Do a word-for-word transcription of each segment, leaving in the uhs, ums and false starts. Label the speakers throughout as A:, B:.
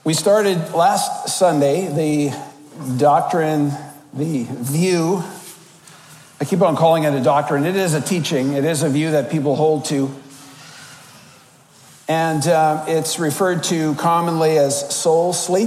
A: We started last Sunday the doctrine, the view. I keep on calling it a doctrine. It is a teaching. It is a view that people hold to. And uh, it's referred to commonly as soul sleep.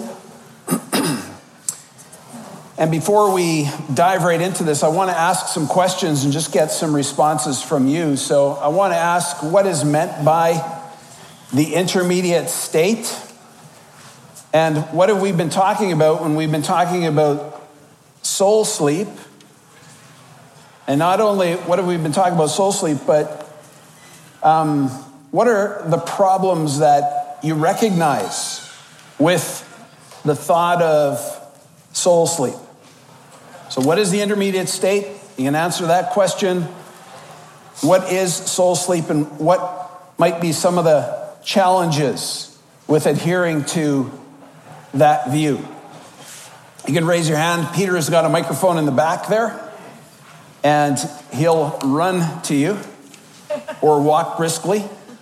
A: And before we dive right into this, I want to ask some questions and just get some responses from you. So I want to ask, what is meant by the intermediate state? And what have we been talking about when we've been talking about soul sleep? And not only what have we been talking about soul sleep, but um, what are the problems that you recognize with the thought of soul sleep? So what is the intermediate state? You can answer that question. What is soul sleep, and what might be some of the challenges with adhering to that view? You can raise your hand. Peter has got a microphone in the back there, and he'll run to you or walk briskly.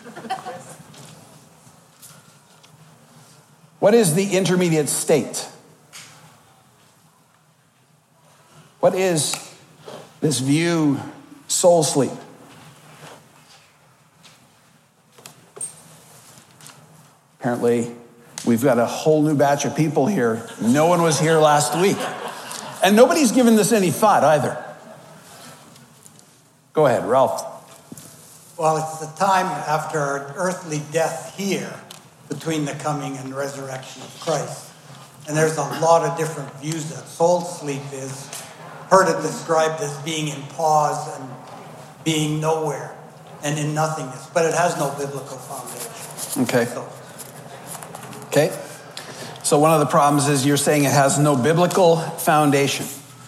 A: What is the intermediate state? What is this view, soul sleep? Apparently, we've got a whole new batch of people here. No one was here last week. And nobody's given this any thought either. Go ahead, Ralph.
B: Well, it's the time after our earthly death here between the coming and resurrection of Christ. And there's a lot of different views that soul sleep is. Heard it described as being in pause and being nowhere and in nothingness, but it has no biblical foundation.
A: Okay.
B: So,
A: Okay. So one of the problems is you're saying it has no biblical foundation.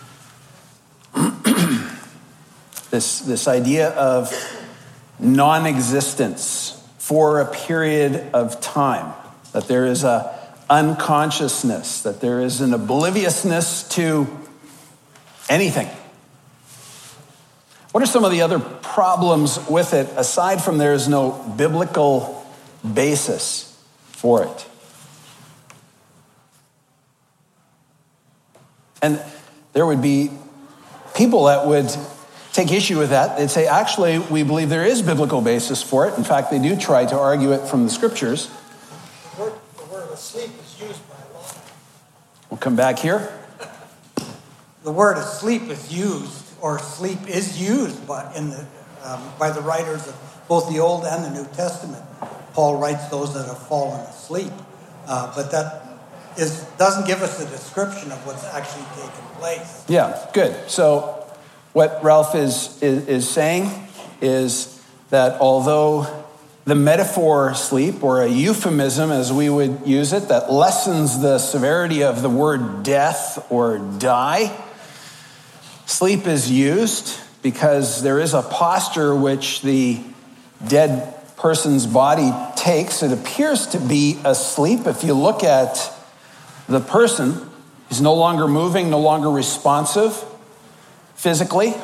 A: this, this idea of non-existence for a period of time, that there is a unconsciousness, that there is an obliviousness to anything. What are some of the other problems with it, aside from there is no biblical basis for it? And there would be people that would take issue with that. They'd say, actually, we believe there is biblical basis for it. In fact, they do try to argue it from the scriptures.
B: the word, the word asleep is used by a lot.
A: We'll come back here.
B: The word asleep is used, or sleep is used, but in the um, by the writers of both the Old and the New Testament. Paul writes those that have fallen asleep, uh, but that is doesn't give us a description of what's actually taken place.
A: Yeah, good. So what Ralph is, is, is saying is that although the metaphor sleep, or a euphemism as we would use it, that lessens the severity of the word death or die, sleep is used because there is a posture which the dead person's body takes. It appears to be asleep. If you look at the person, he's no longer moving, no longer responsive physically.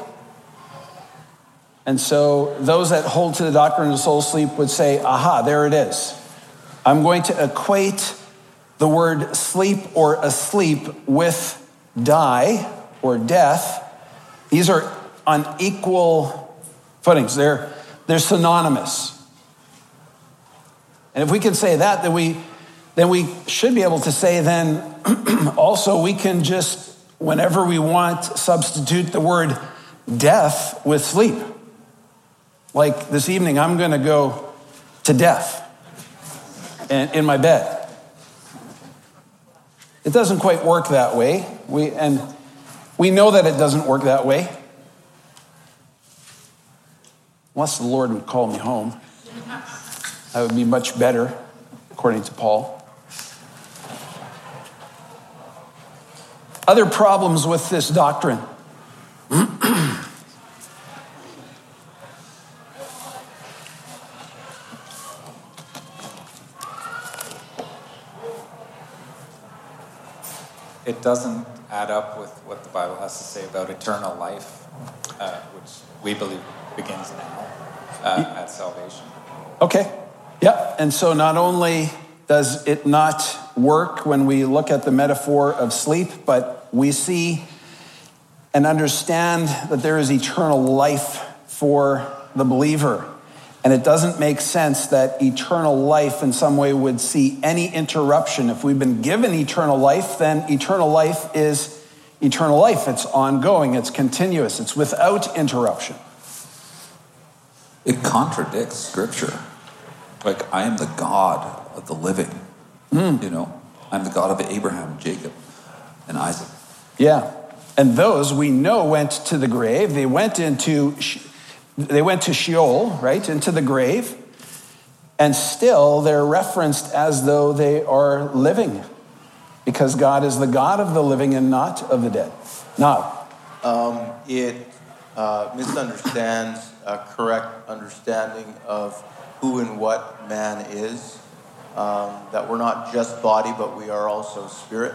A: And so those that hold to the doctrine of soul sleep would say, aha, there it is. I'm going to equate the word sleep or asleep with die or death. These are on equal footings. They're, they're synonymous. And if we can say that, then we, then we should be able to say then also we can just, whenever we want, substitute the word death with sleep. Like this evening, I'm going to go to death in, in my bed. It doesn't quite work that way. We, and we know that it doesn't work that way. Unless the Lord would call me home. That would be much better, according to Paul. Other problems with this doctrine.
C: It doesn't add up with what the Bible has to say about eternal life, uh, which we believe begins now uh, at salvation.
A: Okay, yeah. And so not only does it not work when we look at the metaphor of sleep, but we see and understand that there is eternal life for the believer. And it doesn't make sense that eternal life in some way would see any interruption. If we've been given eternal life, then eternal life is eternal life. It's ongoing, it's continuous, it's without interruption.
D: It contradicts Scripture. Like, I am the God of the living. Mm. You know, I'm the God of Abraham, Jacob, and Isaac.
A: Yeah. And those we know went to the grave. They went into, they went to Sheol, right, into the grave. And still they're referenced as though they are living, because God is the God of the living and not of the dead. Now,
E: um, it uh, misunderstands a correct understanding of who and what man is. Um, that we're not just body, but we are also spirit.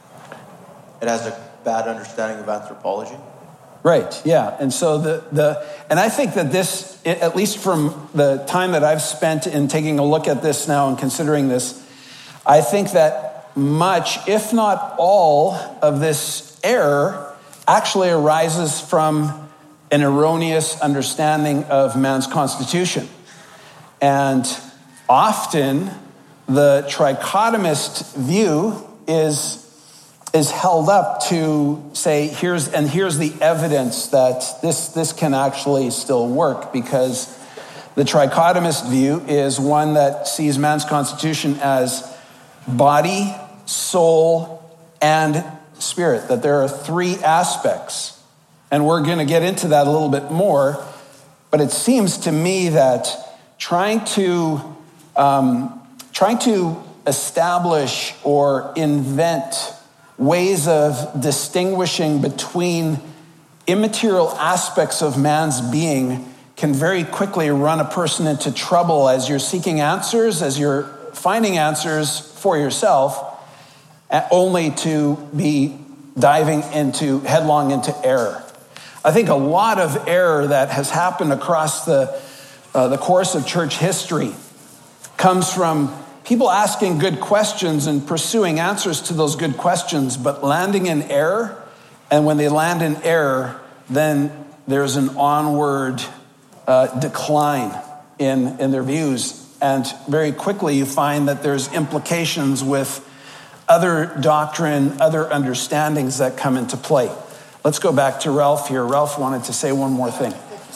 E: It has a bad understanding of anthropology.
A: Right, yeah. And so the, the and I think that this, at least from the time that I've spent in taking a look at this now and considering this, I think that much, if not all, of this error actually arises from an erroneous understanding of man's constitution. And often the trichotomist view is is held up to say, here's and here's the evidence that this, this can actually still work, because the trichotomist view is one that sees man's constitution as body, soul, and spirit, that there are three aspects. And we're going to get into that a little bit more, but it seems to me that trying to um, trying to establish or invent ways of distinguishing between immaterial aspects of man's being can very quickly run a person into trouble as you're seeking answers, as you're finding answers for yourself, only to be diving into headlong into error. I think a lot of error that has happened across the uh, the course of church history comes from people asking good questions and pursuing answers to those good questions, but landing in error. And when they land in error, then there's an onward uh, decline in, in their views. And very quickly you find that there's implications with other doctrine, other understandings that come into play. Let's go back to Ralph here. Ralph wanted to say one more thing.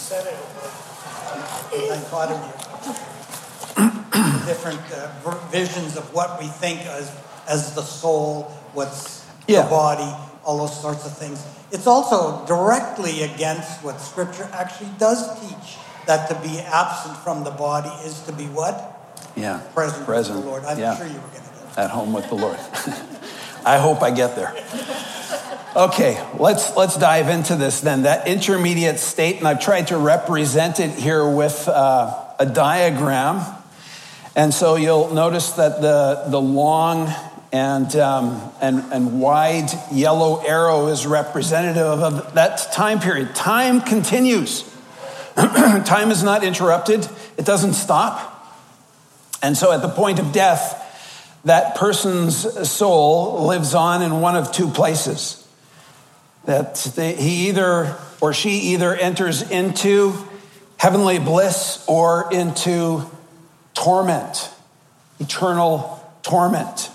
B: Different uh, visions of what we think as as the soul, what's
A: yeah.
B: the body, all those sorts of things. It's also directly against what Scripture actually does teach, that to be absent from the body is to be what?
A: Yeah,
B: present,
A: present.
B: with the Lord. I'm
A: yeah.
B: sure you were going to get
A: at home with the Lord. I hope I get there. Okay, let's let's dive into this then. That intermediate state, and I've tried to represent it here with uh, a diagram. And so you'll notice that the, the long and, um, and, and wide yellow arrow is representative of that time period. Time continues. Time is not interrupted. It doesn't stop. And so at the point of death, that person's soul lives on in one of two places. That they, he either or she either enters into heavenly bliss or into torment, eternal torment,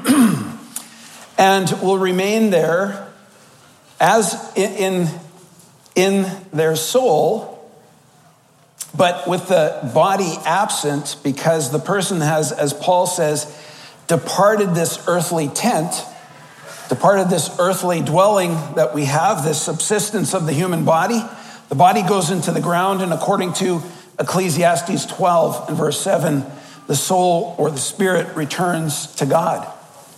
A: and will remain there as in, in their soul, but with the body absent, because the person has, as Paul says, departed this earthly tent, departed this earthly dwelling that we have, this subsistence of the human body. The body goes into the ground, and according to Ecclesiastes twelve and verse seven, the soul or the spirit returns to God.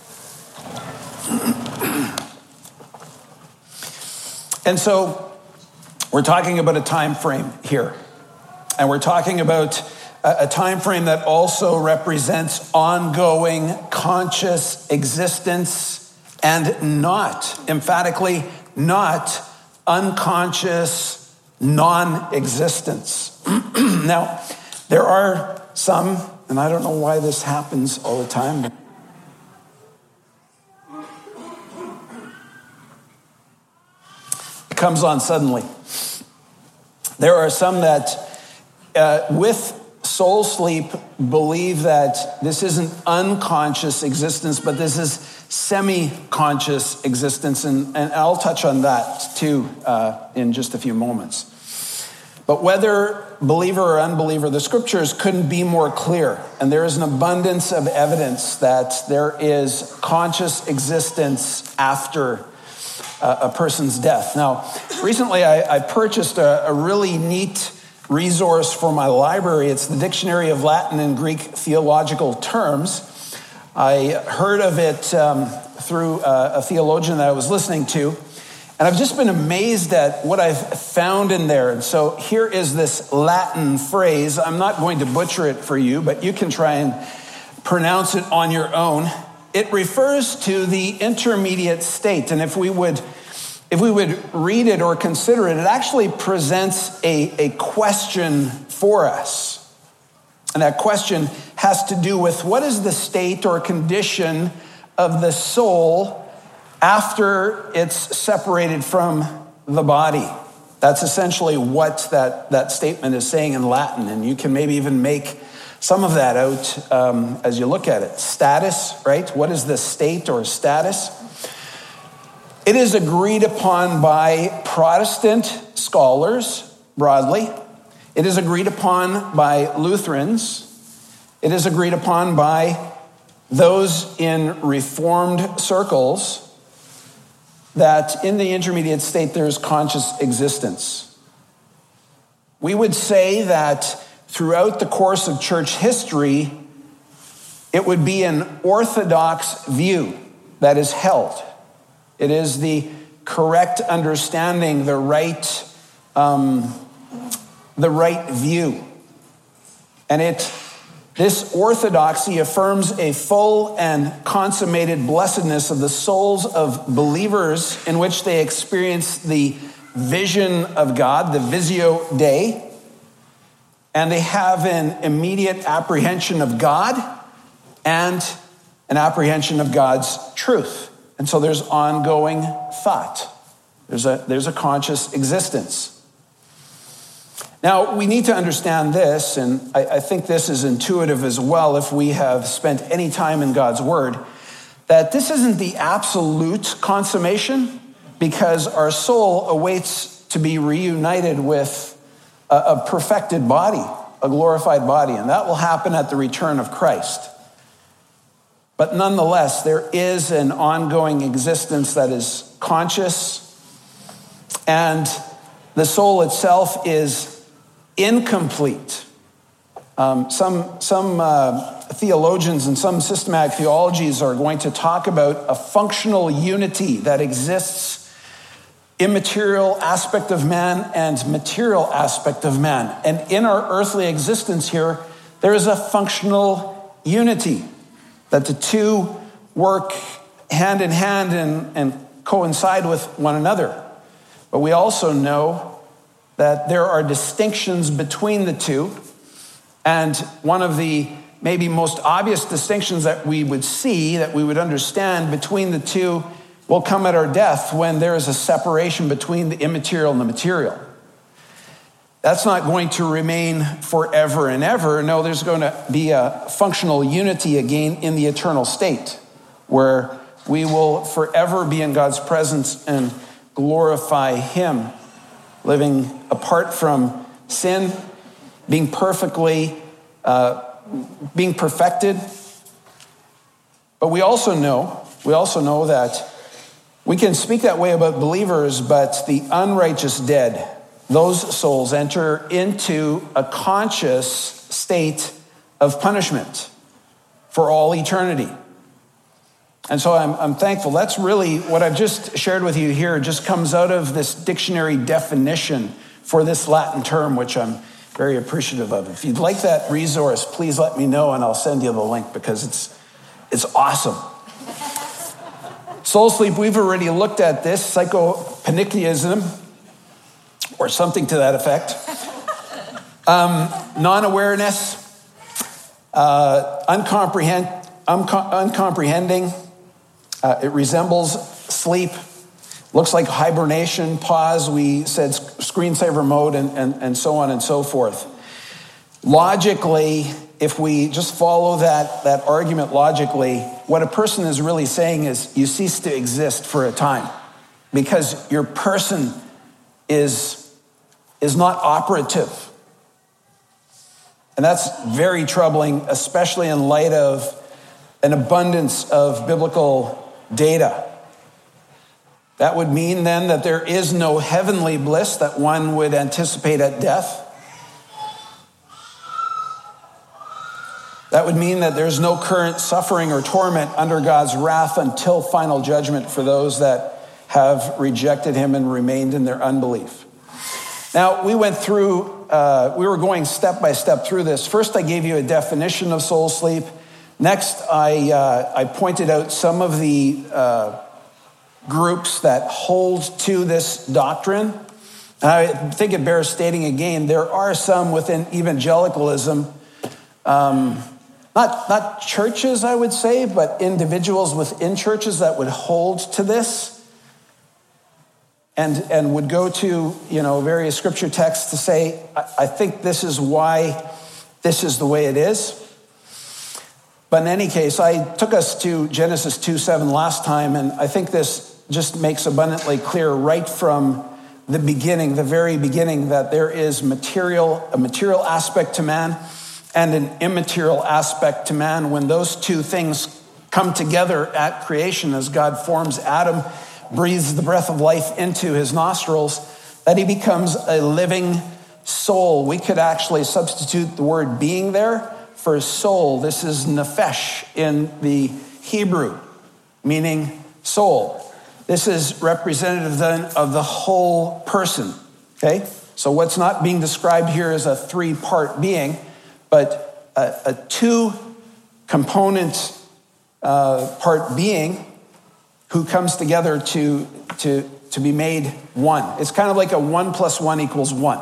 A: And so we're talking about a time frame here. And we're talking about a time frame that also represents ongoing conscious existence and not, emphatically, not unconscious non-existence. Now, there are some, and I don't know why this happens all the time, comes on suddenly. There are some that, uh, with soul sleep, believe that this isn't unconscious existence, but this is semi-conscious existence, and, and I'll touch on that too uh, in just a few moments. But whether believer or unbeliever, the scriptures couldn't be more clear, and there is an abundance of evidence that there is conscious existence after a person's death. Now, recently I, I purchased a, a really neat resource for my library. It's the Dictionary of Latin and Greek Theological Terms. I heard of it um, through a, a theologian that I was listening to, and I've just been amazed at what I've found in there. And so here is this Latin phrase. I'm not going to butcher it for you, but you can try and pronounce it on your own. It refers to the intermediate state. And if we would, if we would read it or consider it, it actually presents a, a question for us. And that question has to do with what is the state or condition of the soul after it's separated from the body. That's essentially what that, that statement is saying in Latin. And you can maybe even make some of that out um, as you look at it. Status, right? What is the state or status? It is agreed upon by Protestant scholars broadly. It is agreed upon by Lutherans. It is agreed upon by those in Reformed circles that in the intermediate state there is conscious existence. We would say that throughout the course of church history, it would be an orthodox view that is held. It is the correct understanding, the right, um, the right view. And it, this orthodoxy affirms a full and consummated blessedness of the souls of believers in which they experience the vision of God, the Visio Dei, and they have an immediate apprehension of God and an apprehension of God's truth. And so there's ongoing thought. There's a, there's a conscious existence. Now, we need to understand this, and I, I think this is intuitive as well if we have spent any time in God's Word, that this isn't the absolute consummation, because our soul awaits to be reunited with a, a perfected body, a glorified body, and that will happen at the return of Christ. But nonetheless, there is an ongoing existence that is conscious, and the soul itself is incomplete. Um, some some uh, theologians and some systematic theologies are going to talk about a functional unity that exists, immaterial aspect of man and material aspect of man. And in our earthly existence here, there is a functional unity, that the two work hand in hand and, and coincide with one another. But we also know that there are distinctions between the two. And one of the maybe most obvious distinctions that we would see, that we would understand between the two, will come at our death, when there is a separation between the immaterial and the material. That's not going to remain forever and ever. No, there's going to be a functional unity again in the eternal state, where we will forever be in God's presence and glorify Him, living apart from sin, being perfectly, uh, being perfected. But we also know, we also know that we can speak that way about believers, but the unrighteous dead, those souls enter into a conscious state of punishment for all eternity. And so I'm, I'm thankful. That's really what I've just shared with you here, just comes out of this dictionary definition for this Latin term, which I'm very appreciative of. If you'd like that resource, please let me know and I'll send you the link, because it's, it's awesome. Soul sleep, we've already looked at this, psychopanicism, or something to that effect. Um, non-awareness, uh, uncomprehend, uncom- uncomprehending. Uh, it resembles sleep. Looks like hibernation, pause, we said screensaver mode, and, and, and so on and so forth. Logically, if we just follow that, that argument logically, what a person is really saying is you cease to exist for a time because your person is, is not operative. And that's very troubling, especially in light of an abundance of biblical data. That would mean then that there is no heavenly bliss that one would anticipate at death. That would mean that there's no current suffering or torment under God's wrath until final judgment for those that have rejected him and remained in their unbelief. Now, we went through, uh, we were going step by step through this. First, I gave you a definition of soul sleep. Next, I, uh, I pointed out some of the uh, groups that hold to this doctrine. And I think it bears stating again, there are some within evangelicalism, um, not, not churches, I would say, but individuals within churches that would hold to this and, and would go to, you know, various scripture texts to say, I, I think this is why this is the way it is. But in any case, I took us to Genesis two seven last time, and I think this just makes abundantly clear right from the beginning, the very beginning, that there is material, a material aspect to man and an immaterial aspect to man. When those two things come together at creation, as God forms Adam, breathes the breath of life into his nostrils, that he becomes a living soul. We could actually substitute the word being there for soul. This is nephesh in the Hebrew, meaning soul. This is representative then of the whole person, okay? So what's not being described here is a three-part being, but a, a two-component uh, part being who comes together to, to, to be made one. It's kind of like a one plus one equals one,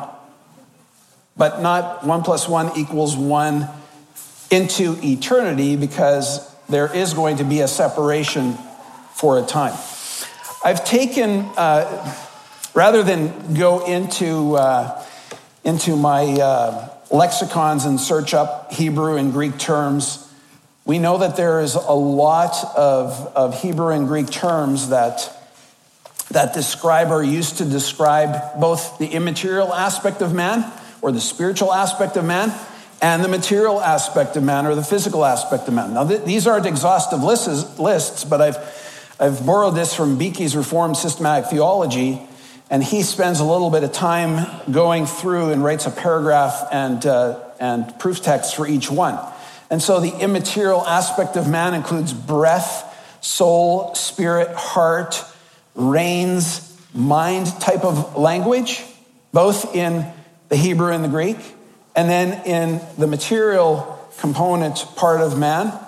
A: but not one plus one equals one into eternity, because there is going to be a separation for a time. I've taken, uh, rather than go into, uh, into my uh, lexicons and search up Hebrew and Greek terms, we know that there is a lot of, of Hebrew and Greek terms that, that describe or used to describe both the immaterial aspect of man, or the spiritual aspect of man, and the material aspect of man, or the physical aspect of man. Now, th- these aren't exhaustive lists, lists, but I've, I've borrowed this from Beeke's Reformed Systematic Theology, and he spends a little bit of time going through and writes a paragraph and, uh, and proof text for each one. And so the immaterial aspect of man includes breath, soul, spirit, heart, reins, mind type of language, both in the Hebrew and the Greek. And then in the material component part of man,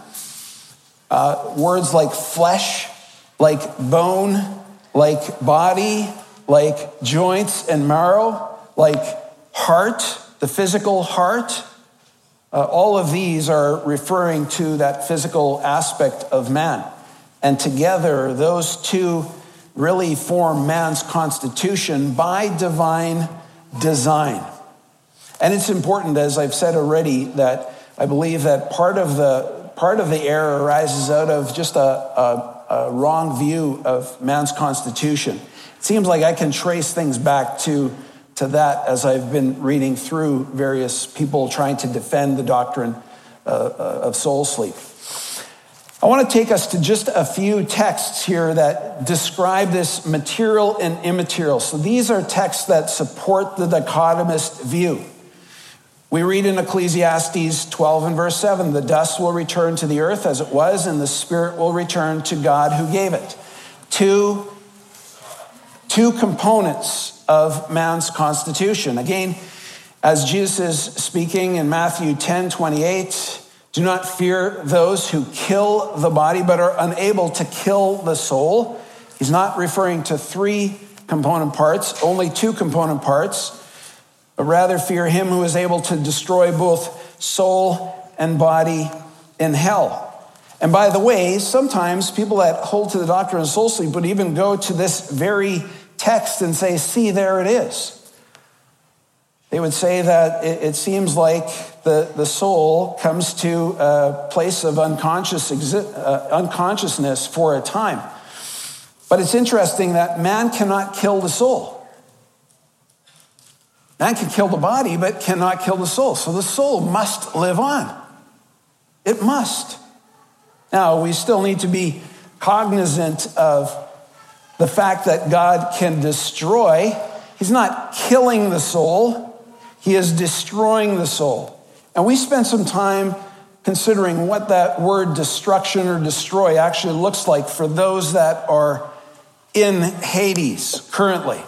A: uh, words like flesh, like bone, like body, like joints and marrow, like heart, the physical heart. Uh, all of these are referring to that physical aspect of man. And together, those two really form man's constitution by divine design. And it's important, as I've said already, that I believe that part of the part of the error arises out of just a, a, a wrong view of man's constitution. It seems like I can trace things back to, to that as I've been reading through various people trying to defend the doctrine uh, of soul sleep. I want to take us to just a few texts here that describe this material and immaterial. So these are texts that support the dichotomist view. We read in Ecclesiastes twelve and verse seven, the dust will return to the earth as it was, and the spirit will return to God who gave it. Two, two components of man's constitution. Again, as Jesus is speaking in Matthew ten twenty-eight, do not fear those who kill the body but are unable to kill the soul. He's not referring to three component parts, only two component parts, but rather fear him who is able to destroy both soul and body in hell. And by the way, sometimes people that hold to the doctrine of soul sleep would even go to this very text and say, see, there it is. They would say that it, it seems like the, the soul comes to a place of unconscious exi- uh, unconsciousness for a time. But it's interesting that man cannot kill the soul. Man can kill the body, but cannot kill the soul. So the soul must live on. It must. Now, we still need to be cognizant of the fact that God can destroy. He's not killing the soul. He is destroying the soul. And we spent some time considering what that word destruction or destroy actually looks like for those that are in Hades currently.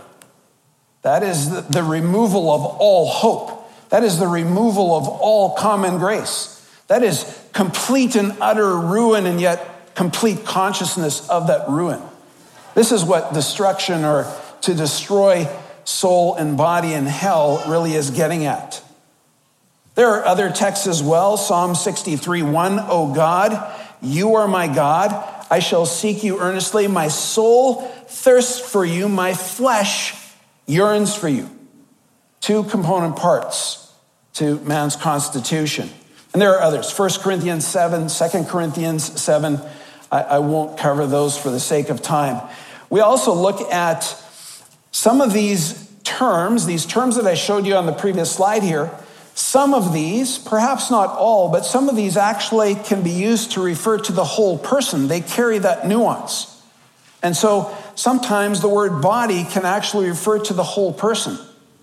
A: That is the, the removal of all hope. That is the removal of all common grace. That is complete and utter ruin, and yet complete consciousness of that ruin. This is what destruction, or to destroy soul and body in hell, really is getting at. There are other texts as well. Psalm sixty-three, one, O God, you are my God. I shall seek you earnestly. My soul thirsts for you. My flesh yearns for you. Two component parts to man's constitution. And there are others. First Corinthians seven, Second Corinthians seven. I, I won't cover those for the sake of time. We also look at some of these terms, these terms that I showed you on the previous slide here. Some of these, perhaps not all, but some of these actually can be used to refer to the whole person. They carry that nuance. And so sometimes the word body can actually refer to the whole person.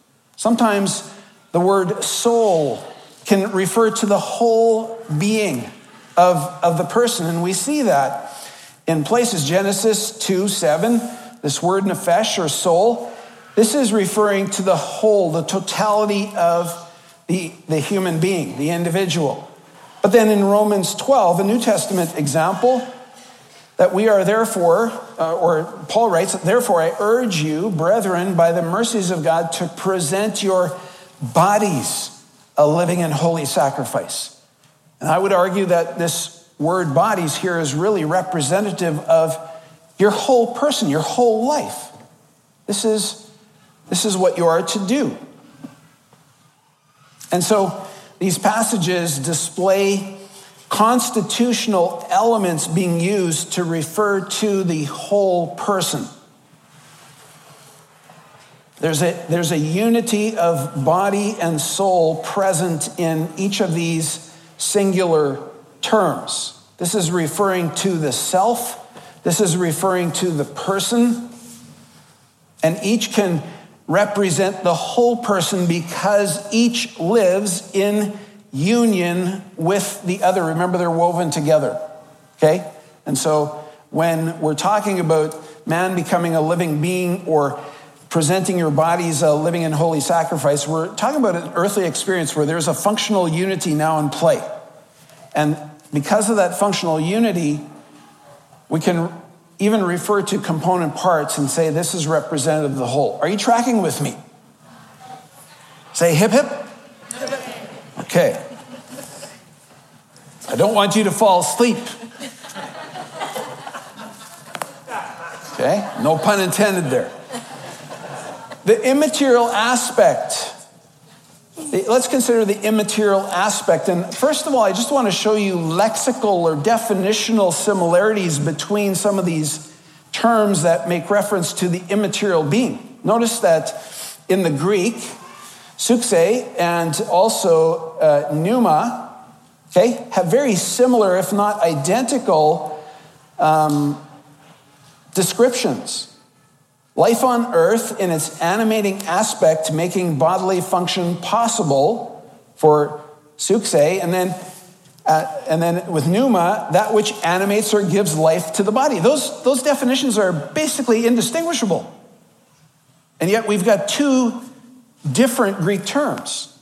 A: Sometimes the word soul can refer to the whole being of, of the person. And we see that in places. Genesis two, seven, this word nephesh, or soul, this is referring to the whole, the totality of the, the human being, the individual. But then in Romans twelve, a New Testament example, that we are therefore, uh, or Paul writes, therefore I urge you, brethren, by the mercies of God, to present your bodies a living and holy sacrifice. And I would argue that this word bodies here is really representative of your whole person, your whole life. This is, this is what you are to do. And so these passages display constitutional elements being used to refer to the whole person. There's a, there's a unity of body and soul present in each of these singular terms. This is referring to the self. This is referring to the person. And each can represent the whole person because each lives in union with the other. Remember, they're woven together, okay? And so when we're talking about man becoming a living being or presenting your bodies a living and holy sacrifice, we're talking about an earthly experience where there's a functional unity now in play. And because of that functional unity, we can even refer to component parts and say this is representative of the whole. Are you tracking with me? Say hip hip. Okay. I don't want you to fall asleep. Okay? No pun intended there. The immaterial aspect. Let's consider the immaterial aspect. And first of all, I just want to show you lexical or definitional similarities between some of these terms that make reference to the immaterial being. Notice that in the Greek, suxe and also uh, pneuma, okay, have very similar, if not identical, um, descriptions. Life on earth in its animating aspect, making bodily function possible for suxe, and then uh, and then with pneuma, that which animates or gives life to the body. Those, those definitions are basically indistinguishable. And yet we've got two different Greek terms.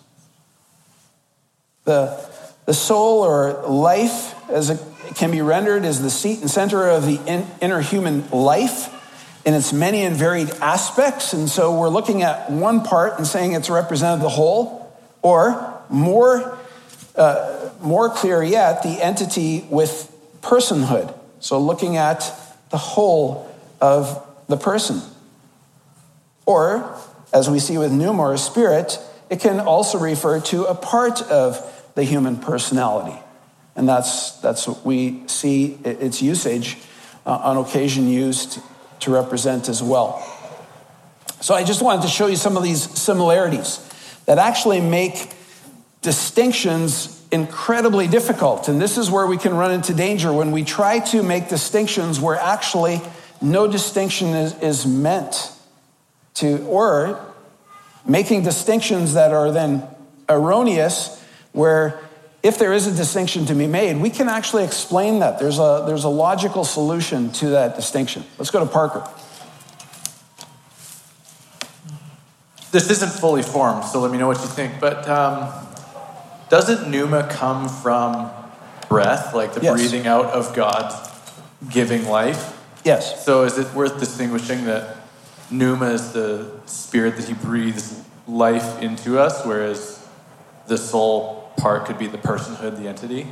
A: The, the soul or life, as it can be rendered, is the seat and center of the in, inner human life in its many and varied aspects. And so we're looking at one part and saying it's represented the whole, or more, uh, more clear yet, the entity with personhood. So looking at the whole of the person. Or, as we see with pneuma or spirit, it can also refer to a part of the human personality. And that's, that's what we see its usage uh, on occasion used to represent as well. So I just wanted to show you some of these similarities that actually make distinctions incredibly difficult. And this is where we can run into danger when we try to make distinctions where actually no distinction is, is meant to, or making distinctions that are then erroneous, where if there is a distinction to be made, we can actually explain that. There's a, there's a logical solution to that distinction. Let's go to Parker.
F: This isn't fully formed, so let me know what you think. But um, doesn't pneuma come from breath, like the
A: Yes.
F: breathing out of God giving life?
A: Yes.
F: So is it worth distinguishing that pneuma is the spirit that he breathes life into us, whereas the soul part could be the personhood, the entity?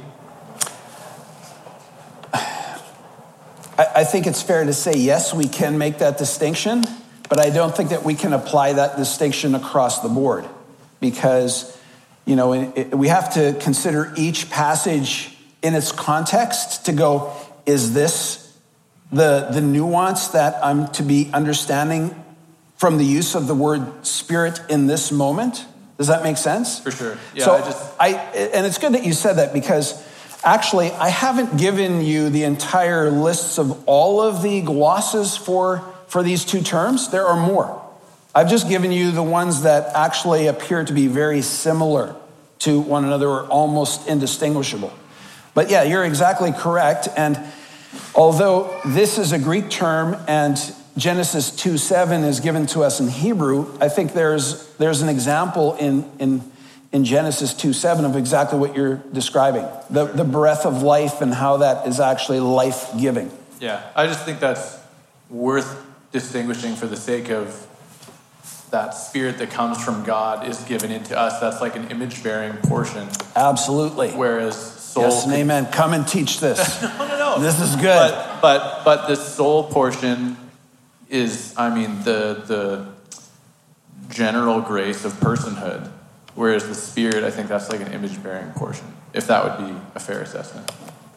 A: I, I think it's fair to say, yes, we can make that distinction, but I don't think that we can apply that distinction across the board, because, you know, it, it, we have to consider each passage in its context to go, is this the, the nuance that I'm to be understanding from the use of the word spirit in this moment? Does that make sense?
F: For sure. Yeah,
A: so
F: I just...
A: I, and it's good that you said that, because actually I haven't given you the entire lists of all of the glosses for, for these two terms. There are more. I've just given you the ones that actually appear to be very similar to one another or almost indistinguishable. But yeah, you're exactly correct. And although this is a Greek term and Genesis two seven is given to us in Hebrew, I think there's there's an example in in, in Genesis two seven of exactly what you're describing. The, the breath of life and how that is actually life-giving.
F: Yeah, I just think that's worth distinguishing for the sake of that spirit that comes from God is given into us. That's like an image-bearing portion.
A: Absolutely.
F: Whereas soul...
A: Yes, and
F: could...
A: amen. Come and teach this.
F: no, no, no.
A: This is good.
F: But, but, but the soul portion is, I mean, the the general grace of personhood, whereas the spirit, I think that's like an image-bearing portion, if that would be a fair assessment.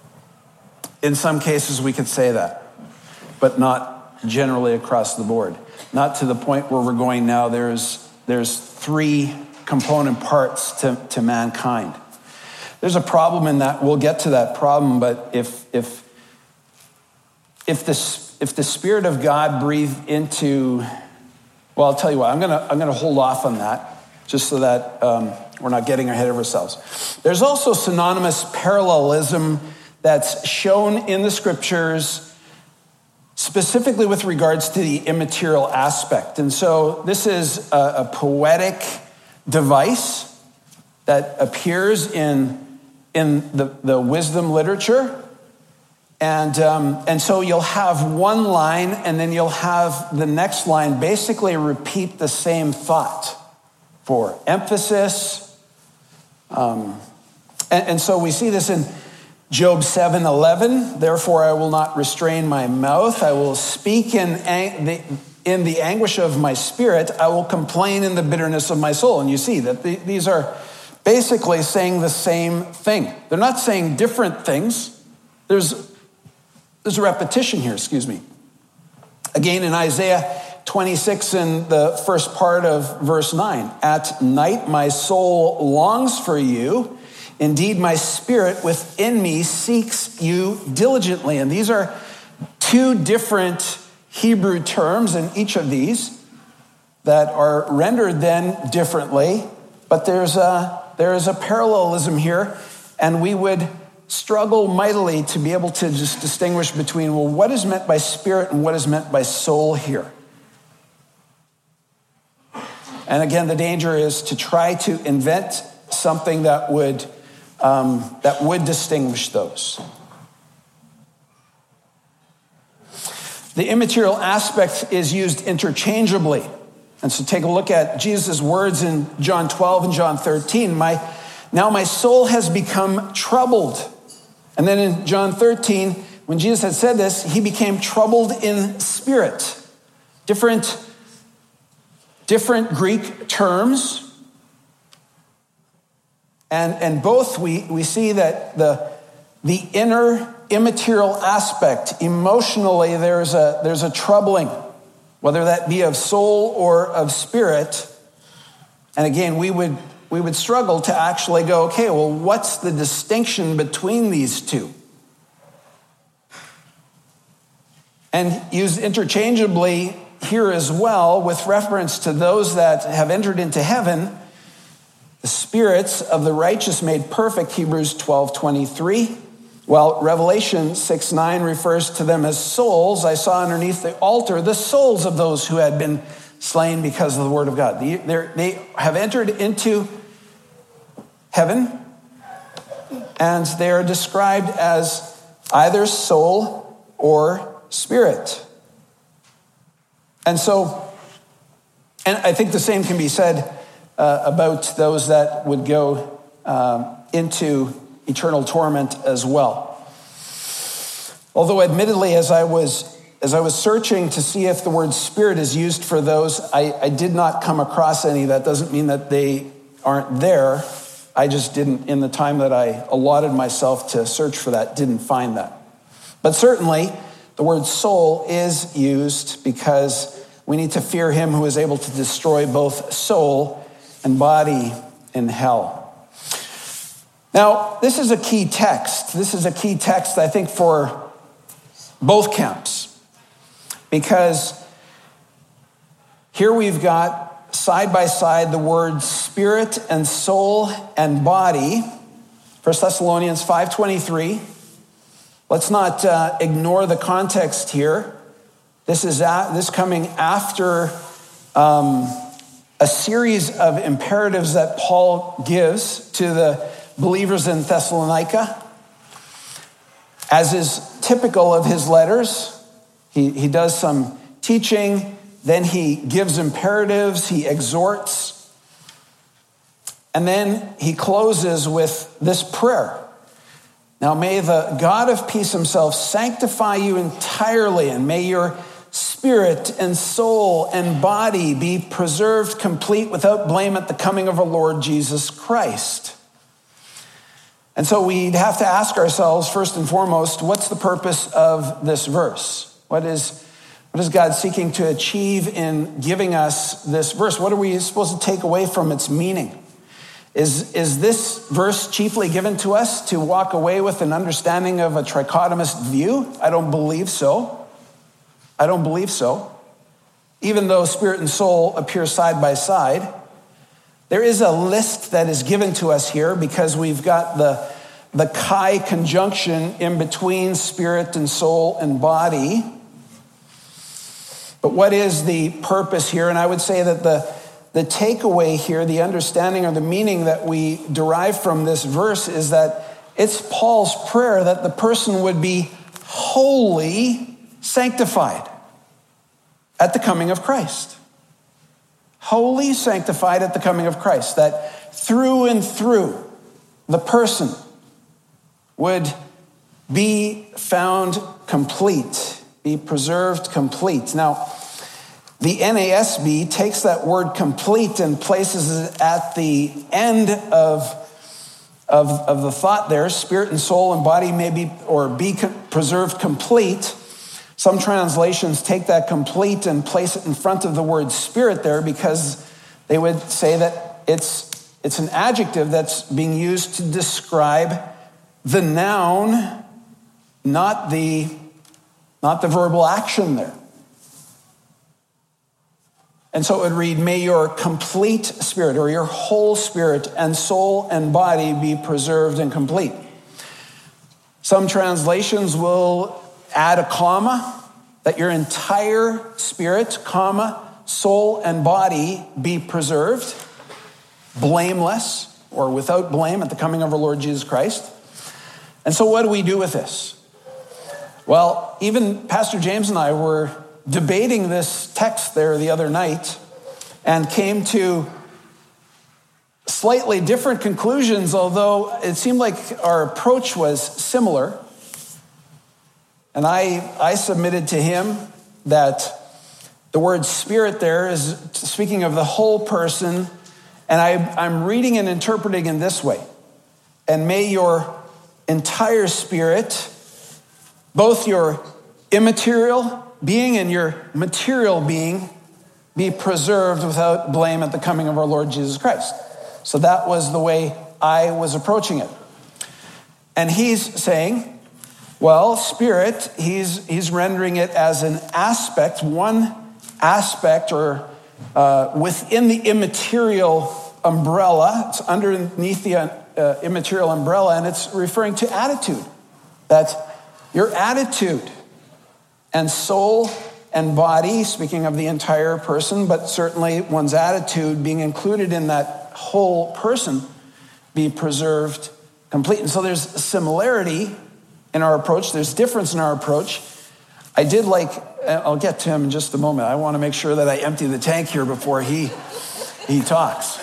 A: In some cases, we could say that, but not generally across the board. Not to the point where we're going now. There's there's three component parts to, to mankind. There's a problem in that. We'll get to that problem, but if if if this If the Spirit of God breathed into, well, I'll tell you what, I'm gonna I'm gonna hold off on that, just so that um, we're not getting ahead of ourselves. There's also synonymous parallelism that's shown in the scriptures, specifically with regards to the immaterial aspect. And so this is a, a poetic device that appears in, in the, the wisdom literature. And um, and so you'll have one line, and then you'll have the next line basically repeat the same thought for emphasis. Um, and, and so we see this in Job seven eleven. Therefore, I will not restrain my mouth. I will speak in ang- the, in the anguish of my spirit. I will complain in the bitterness of my soul. And you see that the, these are basically saying the same thing. They're not saying different things. There's There's a repetition here, excuse me. Again, in Isaiah twenty-six, in the first part of verse nine, at night my soul longs for you. Indeed, my spirit within me seeks you diligently. And these are two different Hebrew terms in each of these that are rendered then differently. But there's a, there is a parallelism here, and we would struggle mightily to be able to just distinguish between, well, what is meant by spirit and what is meant by soul here? And again, the danger is to try to invent something that would um, that would distinguish those. The immaterial aspect is used interchangeably. And so take a look at Jesus' words in John twelve and John thirteen. My, now my soul has become troubled. And then in John thirteen, when Jesus had said this, he became troubled in spirit. Different, different Greek terms. And, and both we, we see that the, the inner immaterial aspect, emotionally, there's a, there's a troubling, whether that be of soul or of spirit. And again, we would, we would struggle to actually go, okay, well, what's the distinction between these two? And used interchangeably here as well with reference to those that have entered into heaven, the spirits of the righteous made perfect, Hebrews twelve twenty-three. While Revelation six nine refers to them as souls, I saw underneath the altar the souls of those who had been slain because of the word of God. They, they have entered into heaven, and they are described as either soul or spirit. And so, and I think the same can be said uh, about those that would go um, into eternal torment as well. Although admittedly, as I was as I was searching to see if the word spirit is used for those, I, I did not come across any. That doesn't mean that they aren't there. I just didn't, in the time that I allotted myself to search for that, didn't find that. But certainly, the word soul is used because we need to fear him who is able to destroy both soul and body in hell. Now, this is a key text. This is a key text, I think, for both camps. Because here we've got side by side the words spirit and soul and body. First Thessalonians five twenty-three. Let's not uh, ignore the context here. This is a, this coming after um, a series of imperatives that Paul gives to the believers in Thessalonica. As is typical of his letters, he, he does some teaching, then he gives imperatives, he exhorts, and then he closes with this prayer. Now may the God of peace himself sanctify you entirely, and may your spirit and soul and body be preserved complete without blame at the coming of our Lord Jesus Christ. And so we'd have to ask ourselves, first and foremost, what's the purpose of this verse? What is, what is God seeking to achieve in giving us this verse? What are we supposed to take away from its meaning? Is, is this verse chiefly given to us to walk away with an understanding of a trichotomist view? I don't believe so. I don't believe so. Even though spirit and soul appear side by side, there is a list that is given to us here because we've got the, the Kai conjunction in between spirit and soul and body. But what is the purpose here? And I would say that the, the takeaway here, the understanding or the meaning that we derive from this verse is that it's Paul's prayer that the person would be wholly sanctified at the coming of Christ. Wholly sanctified at the coming of Christ. That through and through the person would be found complete, be preserved complete. Now, the N A S B takes that word complete and places it at the end of, of, of the thought there. Spirit and soul and body may be or be preserved complete. Some translations take that complete and place it in front of the word spirit there because they would say that it's, it's an adjective that's being used to describe the noun, not the, not the verbal action there. And so it would read, may your complete spirit or your whole spirit and soul and body be preserved and complete. Some translations will add a comma, that your entire spirit, comma, soul and body be preserved, blameless or without blame at the coming of our Lord Jesus Christ. And so what do we do with this? Well, even Pastor James and I were debating this text there the other night and came to slightly different conclusions, although it seemed like our approach was similar. And I, I submitted to him that the word spirit there is speaking of the whole person, and I, I'm reading and interpreting in this way. And may your entire spirit, both your immaterial being and your material being, be preserved without blame at the coming of our Lord Jesus Christ. So that was the way I was approaching it. And he's saying, well, spirit, he's, he's rendering it as an aspect, one aspect or uh, within the immaterial umbrella. It's underneath the uh, immaterial umbrella, and it's referring to attitude. That your attitude and soul and body, speaking of the entire person, but certainly one's attitude being included in that whole person, be preserved complete. And so there's a similarity in our approach. There's difference in our approach. I did like, I'll get to him in just a moment. I want to make sure that I empty the tank here before he he talks.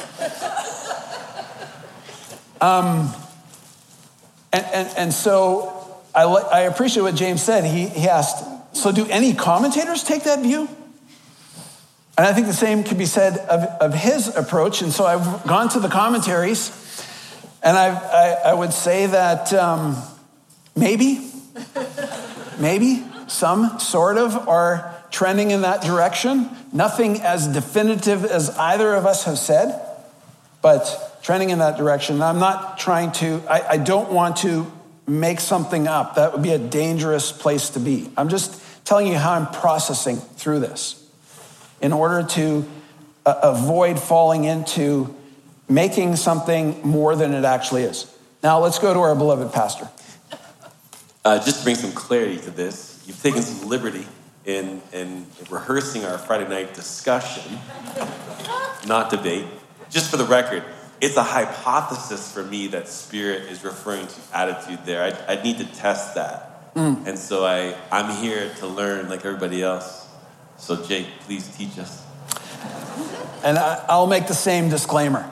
A: Um, and, and, and so I, I appreciate what James said. He, he asked, so do any commentators take that view? And I think the same can be said of, of his approach. And so I've gone to the commentaries, and I've, I, I would say that um, maybe, maybe some sort of are trending in that direction. Nothing as definitive as either of us have said, but trending in that direction. I'm not trying to, I, I don't want to make something up. That would be a dangerous place to be. I'm just telling you how I'm processing through this in order to uh, avoid falling into making something more than it actually is. Now let's go to our beloved pastor.
G: Uh, just to bring some clarity to this, you've taken some liberty in, in rehearsing our Friday night discussion, not debate. Just for the record, it's a hypothesis for me that spirit is referring to attitude there. I, I need to test that. Mm. And so I, I'm here to learn like everybody else. So Jake, please teach us.
A: And I, I'll make the same disclaimer.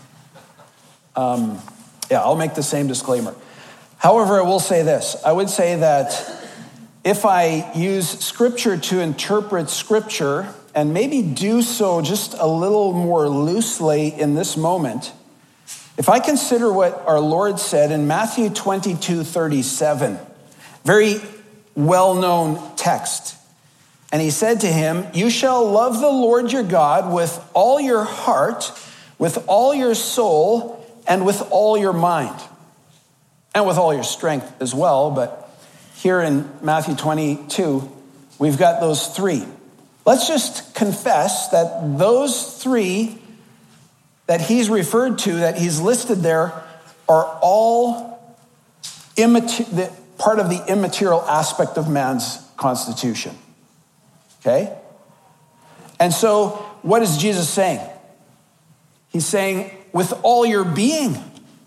A: Um, yeah, I'll make the same disclaimer. However, I will say this. I would say that if I use Scripture to interpret Scripture, and maybe do so just a little more loosely in this moment, if I consider what our Lord said in Matthew twenty-two thirty-seven, very well-known text, and he said to him, "You shall love the Lord your God with all your heart, with all your soul, and with all your mind." And with all your strength as well, but here in Matthew twenty-two, we've got those three. Let's just confess that those three that he's referred to, that he's listed there, are all immater- part of the immaterial aspect of man's constitution. Okay? And so, what is Jesus saying? He's saying, with all your being.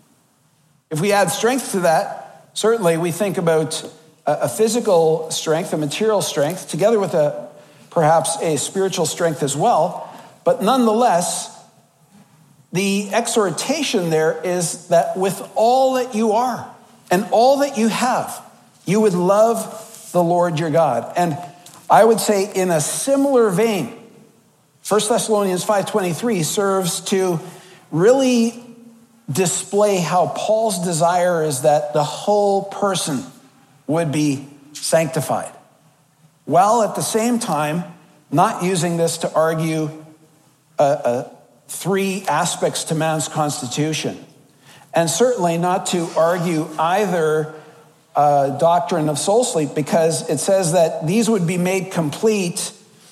A: If we add strength to that, certainly we think about a physical strength, a material strength, together with a perhaps a spiritual strength as well. But nonetheless, the exhortation there is that with all that you are and all that you have, you would love the Lord your God. And I would say in a similar vein, First Thessalonians five twenty-three serves to really display how Paul's desire is that the whole person would be sanctified, while at the same time not using this to argue uh, uh, three aspects to man's constitution, and certainly not to argue either uh, doctrine of soul sleep, because it says that these would be made complete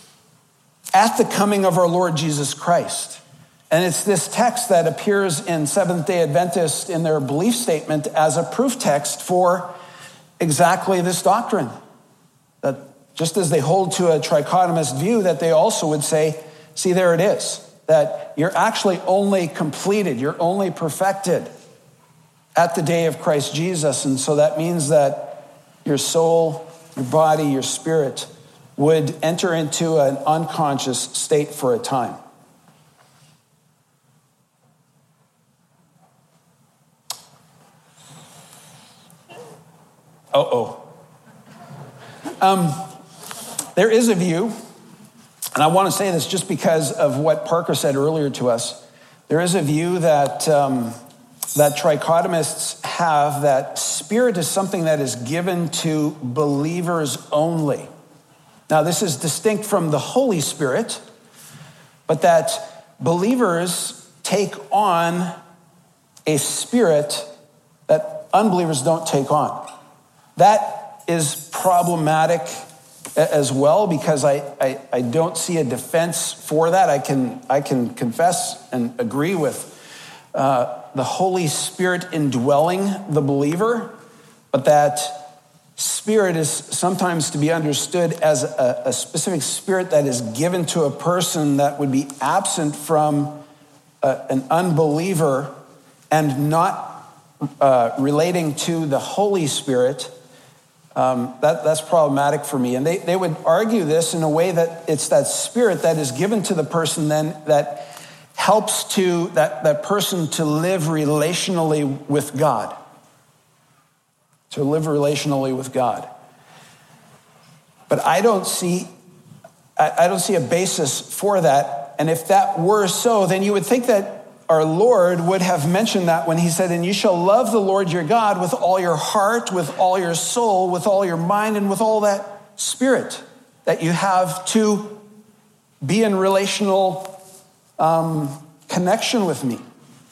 A: at the coming of our Lord Jesus Christ. And it's this text that appears in Seventh-day Adventists in their belief statement as a proof text for exactly this doctrine. That just as they hold to a trichotomist view, that they also would say, see, there it is, that you're actually only completed, you're only perfected at the day of Christ Jesus. And so that means that your soul, your body, your spirit would enter into an unconscious state for a time. Uh-oh. Um, there is a view, and I want to say this just because of what Parker said earlier to us. There is a view that um, that trichotomists have, that spirit is something that is given to believers only. Now, this is distinct from the Holy Spirit, but that believers take on a spirit that unbelievers don't take on. That is problematic as well, because I, I, I don't see a defense for that. I can, I can confess and agree with uh, the Holy Spirit indwelling the believer, but that spirit is sometimes to be understood as a, a specific spirit that is given to a person that would be absent from a, an unbeliever and not uh, relating to the Holy Spirit. Um, that, that's problematic for me. And they, they would argue this in a way that it's that spirit that is given to the person then that helps to that, that person to live relationally with God. To live relationally with God. But I don't see, I, I don't see a basis for that. And if that were so, then you would think that our Lord would have mentioned that when he said, and you shall love the Lord your God with all your heart, with all your soul, with all your mind, and with all that spirit that you have to be in relational um, connection with me.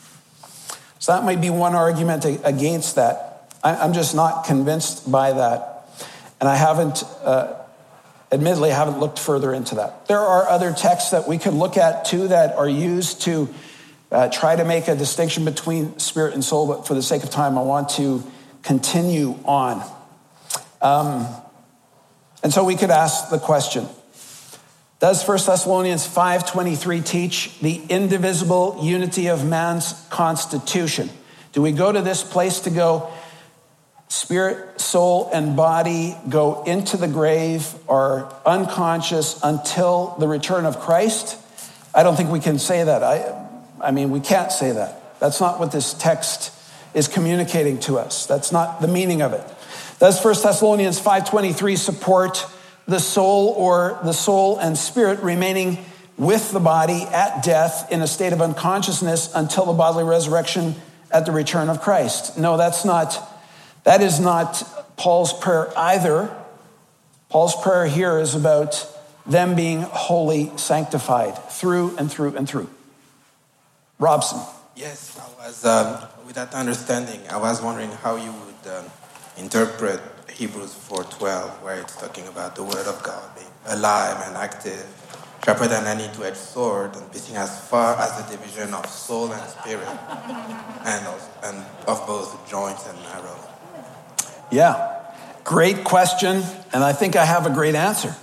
A: So that might be one argument against that. I'm just not convinced by that. And I haven't, uh, admittedly, I haven't looked further into that. There are other texts that we could look at too that are used to Uh, try to make a distinction between spirit and soul, but for the sake of time, I want to continue on. Um, and so we could ask the question, does First Thessalonians five twenty-three teach the indivisible unity of man's constitution? Do we go to this place to go, spirit, soul, and body go into the grave, are unconscious until the return of Christ? I don't think we can say that. I I mean, we can't say that. That's not what this text is communicating to us. That's not the meaning of it. Does First Thessalonians five twenty-three support the soul or the soul and spirit remaining with the body at death in a state of unconsciousness until the bodily resurrection at the return of Christ? No, that's not, that is not Paul's prayer either. Paul's prayer here is about them being wholly sanctified through and through and through. Robson.
H: Yes, I was, um, with that understanding, I was wondering how you would um, interpret Hebrews four twelve, where it's talking about the word of God being alive and active, sharper than any two-edged sword, and piercing as far as the division of soul and spirit, and of, and of both joints and marrow.
A: Yeah, great question, and I think I have a great answer.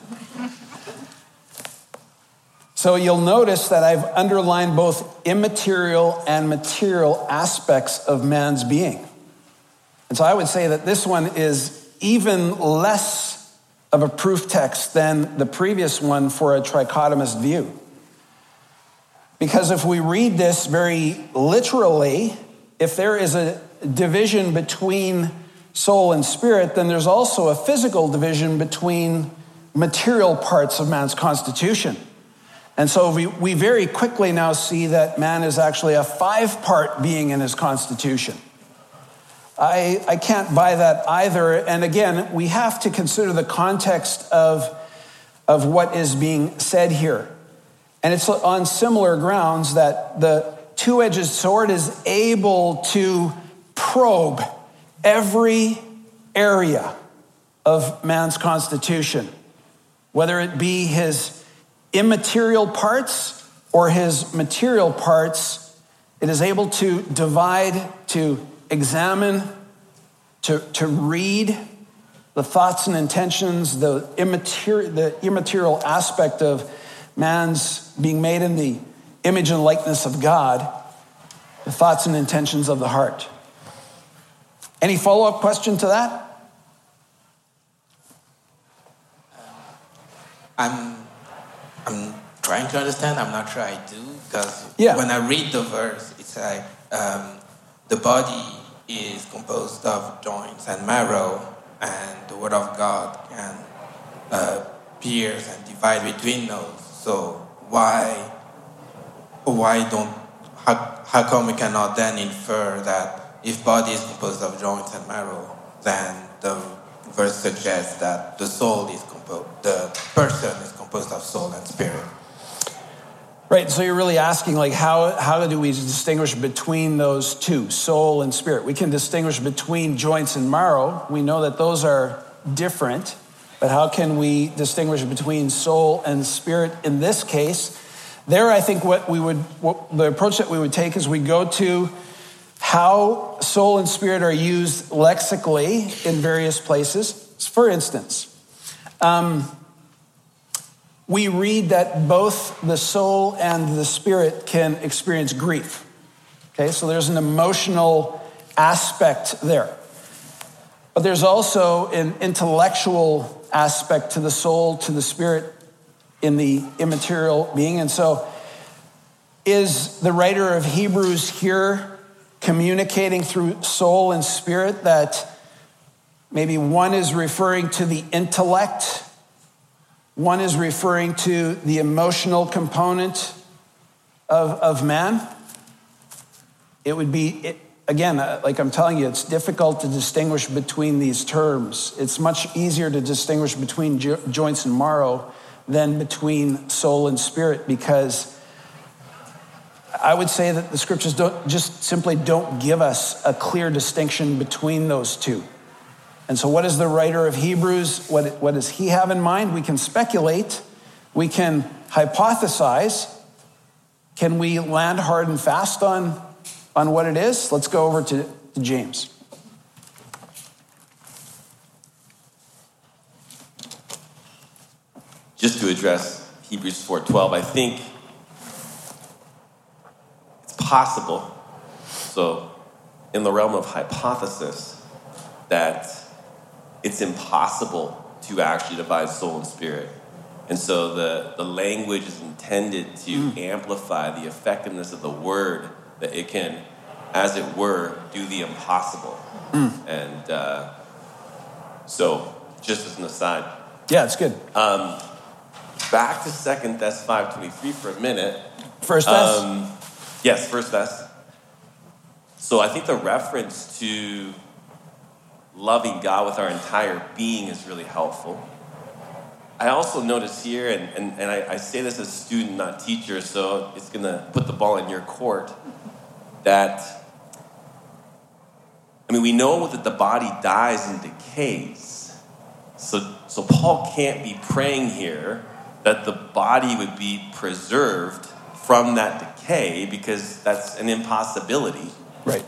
A: So you'll notice that I've underlined both immaterial and material aspects of man's being. And so I would say that this one is even less of a proof text than the previous one for a trichotomist view. Because if we read this very literally, if there is a division between soul and spirit, then there's also a physical division between material parts of man's constitution. And so we, we very quickly now see that man is actually a five-part being in his constitution. I, I can't buy that either. And again, we have to consider the context of, of what is being said here. And it's on similar grounds that the two-edged sword is able to probe every area of man's constitution, whether it be his immaterial parts or his material parts. It is able to divide, to examine, to, to read the thoughts and intentions, the immaterial, the immaterial aspect of man's being made in the image and likeness of God, the thoughts and intentions of the heart. Any follow-up question to that?
H: I'm, I'm trying to understand. I'm not sure I do, because
A: yeah.
H: when I read the verse, it's like um, the body is composed of joints and marrow, and the Word of God can uh, pierce and divide between those. So why, why don't, how, how come we cannot then infer that if body is composed of joints and marrow, then the verse suggests that the soul is composed, the person is composed of soul and spirit?
A: Right, so you're really asking, like, how, how do we distinguish between those two, soul and spirit? We can distinguish between joints and marrow. We know that those are different, but how can we distinguish between soul and spirit in this case? There, I think what we would, what, the approach that we would take is we go to how soul and spirit are used lexically in various places. For instance, um, we read that both the soul and the spirit can experience grief. Okay, so there's an emotional aspect there. But there's also an intellectual aspect to the soul, to the spirit in the immaterial being. And so is the writer of Hebrews here communicating through soul and spirit that maybe one is referring to the intellect, one is referring to the emotional component of, of man? It would be, it, again, like I'm telling you, it's difficult to distinguish between these terms. It's much easier to distinguish between jo- joints and marrow than between soul and spirit, because I would say that the scriptures don't just simply don't give us a clear distinction between those two. And so what is the writer of Hebrews, what, what does he have in mind? We can speculate, we can hypothesize. Can we land hard and fast on, on what it is? Let's go over to, to James.
G: Just to address Hebrews four twelve, I think it's possible, so in the realm of hypothesis, that it's impossible to actually divide soul and spirit. And so the, the language is intended to mm. amplify the effectiveness of the word, that it can, as it were, do the impossible. Mm. And uh, so, just as an aside.
A: Yeah, it's good.
G: Um, back to Second Thess five twenty-three for a minute.
A: First Thess?
G: Um, yes, First Thess. So I think the reference to loving God with our entire being is really helpful. I also notice here, and, and, and I, I say this as a student, not teacher, so it's going to put the ball in your court, that, I mean, we know that the body dies and decays. So, so Paul can't be praying here that the body would be preserved from that decay, because that's an impossibility.
A: Right.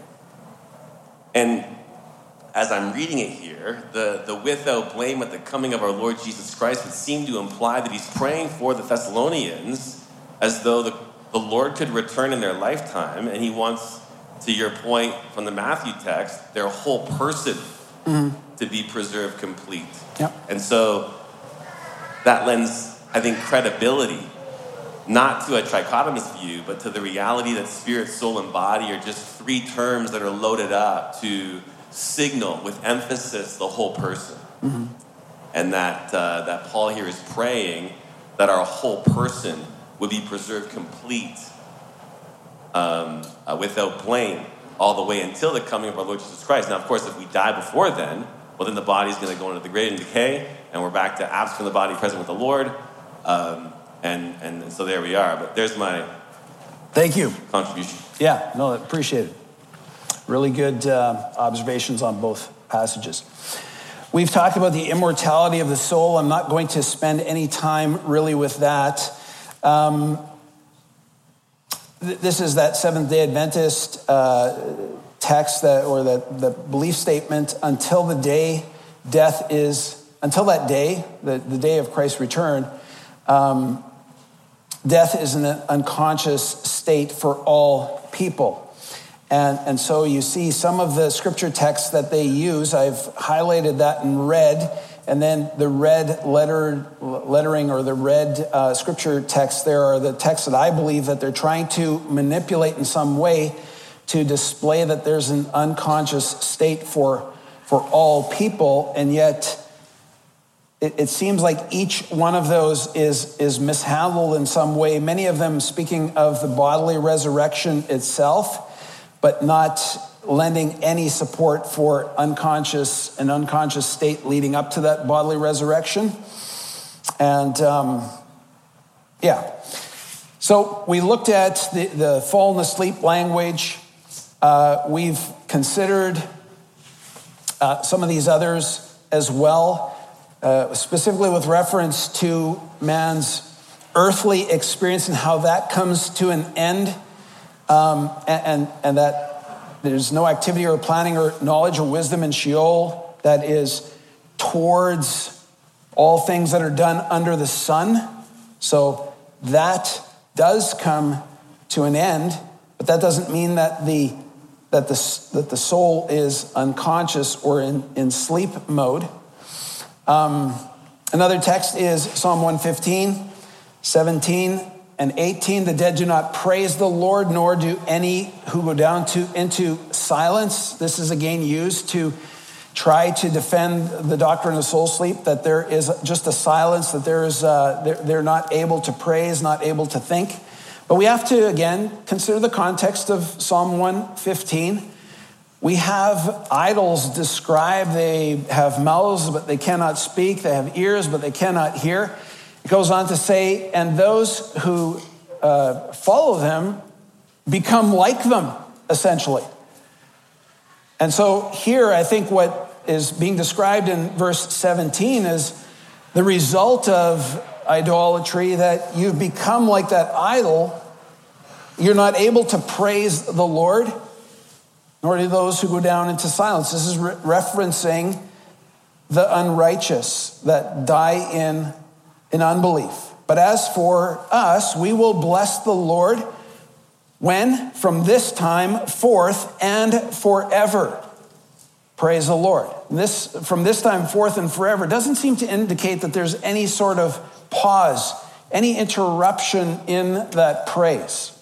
G: And as I'm reading it here, the, the without blame at the coming of our Lord Jesus Christ would seem to imply that he's praying for the Thessalonians as though the, the Lord could return in their lifetime, and he wants, to your point from the Matthew text, their whole person mm-hmm. to be preserved complete.
A: Yep.
G: And so that lends, I think, credibility, not to a trichotomous view, but to the reality that spirit, soul, and body are just three terms that are loaded up to signal with emphasis the whole person. Mm-hmm. And that uh, that Paul here is praying that our whole person would be preserved complete, um, uh, without blame, all the way until the coming of our Lord Jesus Christ. Now, of course, if we die before then, well, then the body's going to go into the grave and decay, and we're back to absent from the body, present with the Lord. Um, and, and so there we are. But there's my
A: Thank you.
G: contribution.
A: Yeah, no, appreciate it. Really good uh, observations on both passages. We've talked about the immortality of the soul. I'm not going to spend any time really with that. Um, th- this is that Seventh-day Adventist uh, text that, or the, the belief statement, until the day death is, until that day, the, the day of Christ's return, um, death is an unconscious state for all people. And, and so you see some of the scripture texts that they use. I've highlighted that in red, and then the red letter, lettering or the red uh, scripture texts there are the texts that I believe that they're trying to manipulate in some way to display that there's an unconscious state for, for all people, and yet it, it seems like each one of those is, is mishandled in some way, many of them speaking of the bodily resurrection itself, but not lending any support for unconscious an unconscious state leading up to that bodily resurrection. And um, yeah, so we looked at the, the fallen asleep language. Uh, we've considered uh, some of these others as well, uh, specifically with reference to man's earthly experience and how that comes to an end, um, and, and, and that there's no activity or planning or knowledge or wisdom in Sheol that is towards all things that are done under the sun. So that does come to an end, but that doesn't mean that the that the that the soul is unconscious or in, in sleep mode. Um, another text is Psalm one fifteen, seventeen and eighteen. The dead do not praise the Lord, nor do any who go down to into silence. This is again used to try to defend the doctrine of soul sleep, that there is just a silence, that there is uh, they're, they're not able to praise, not able to think. But we have to again consider the context of Psalm one fifteen. We have idols described. They have mouths, but they cannot speak. They have ears, but they cannot hear. It goes on to say, and those who uh, follow them become like them, essentially. And so here, I think what is being described in verse seventeen is the result of idolatry, that you've become like that idol. You're not able to praise the Lord, nor do those who go down into silence. This is re- referencing the unrighteous that die in in unbelief. But as for us, we will bless the Lord when? From this time forth and forever. Praise the Lord. This, from this time forth and forever doesn't seem to indicate that there's any sort of pause, any interruption in that praise.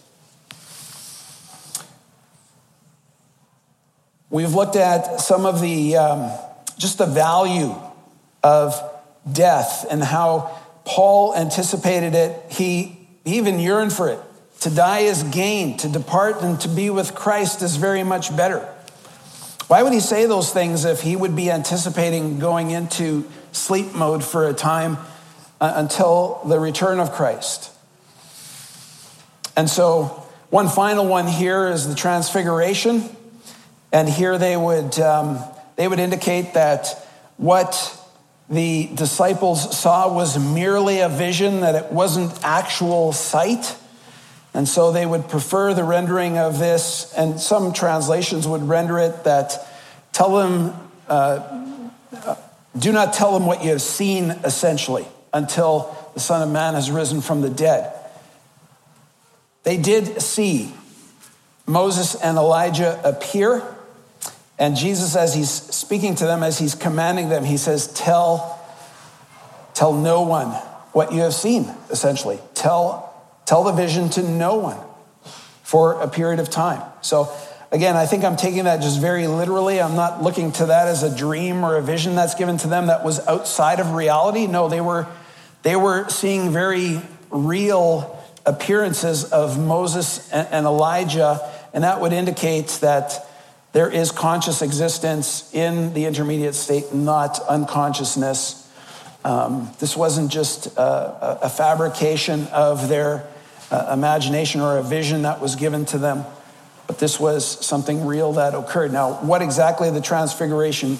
A: We've looked at some of the, um, just the value of death and how Paul anticipated it. He even yearned for it. To die is gain. To depart and to be with Christ is very much better. Why would he say those things if he would be anticipating going into sleep mode for a time uh, until the return of Christ? And so one final one here is the transfiguration. And here they would um, they would indicate that what the disciples saw was merely a vision, that it wasn't actual sight. And so they would prefer the rendering of this, and some translations would render it that tell them, uh, do not tell them what you have seen, essentially, until the Son of Man has risen from the dead. They did see Moses and Elijah appear. And Jesus, as he's speaking to them, as he's commanding them, he says, tell, tell no one what you have seen, essentially. Tell, tell the vision to no one for a period of time. So again, I think I'm taking that just very literally. I'm not looking to that as a dream or a vision that's given to them that was outside of reality. No, they were, they were seeing very real appearances of Moses and Elijah, and that would indicate that there is conscious existence in the intermediate state, not unconsciousness. Um, this wasn't just a, a fabrication of their uh, imagination or a vision that was given to them, but this was something real that occurred. Now, what exactly the transfiguration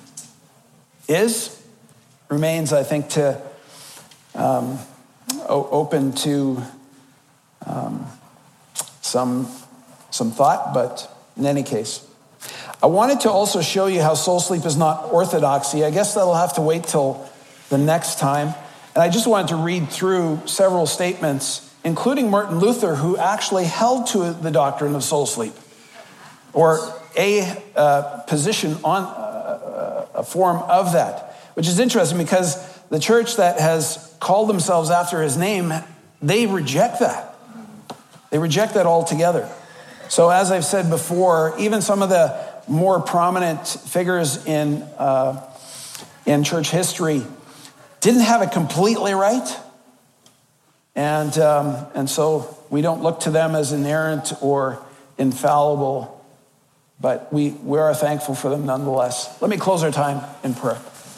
A: is remains, I think, to um, o- open to um, some some thought, but in any case. I wanted to also show you how soul sleep is not orthodoxy. I guess that'll have to wait till the next time. And I just wanted to read through several statements, including Martin Luther, who actually held to the doctrine of soul sleep, or a uh, position on uh, a form of that, which is interesting because the church that has called themselves after his name, they reject that. They reject that altogether. So as I've said before, even some of the more prominent figures in, uh, in church history didn't have it completely right. And, um, and so we don't look to them as inerrant or infallible, but we, we are thankful for them nonetheless. Let me close our time in prayer.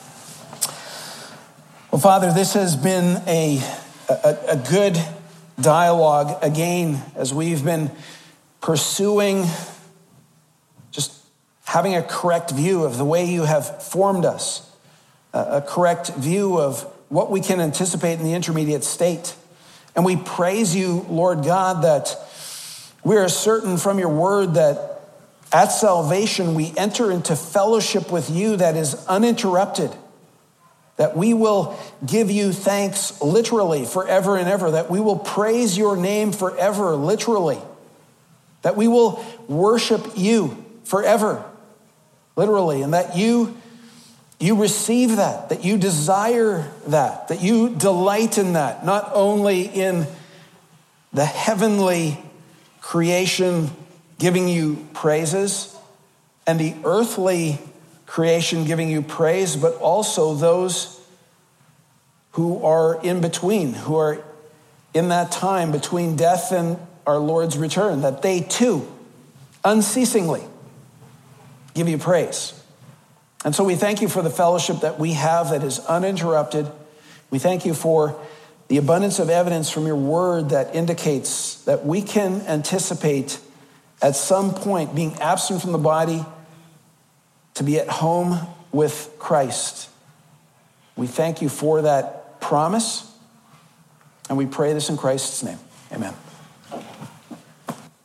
A: Well, Father, this has been a, a, a good dialogue again as we've been pursuing just having a correct view of the way you have formed us, a, a correct view of what we can anticipate in the intermediate state. And we praise you, Lord God, that we are certain from your word that at salvation we enter into fellowship with you that is uninterrupted, that we will give you thanks literally forever and ever, that we will praise your name forever literally, that we will worship you forever literally, and that you You receive that, that you desire that, that you delight in that, not only in the heavenly creation giving you praises and the earthly creation giving you praise, but also those who are in between, who are in that time between death and our Lord's return, that they too unceasingly give you praise. And so we thank you for the fellowship that we have that is uninterrupted. We thank you for the abundance of evidence from your word that indicates that we can anticipate at some point being absent from the body to be at home with Christ. We thank you for that promise, and we pray this in Christ's name. Amen.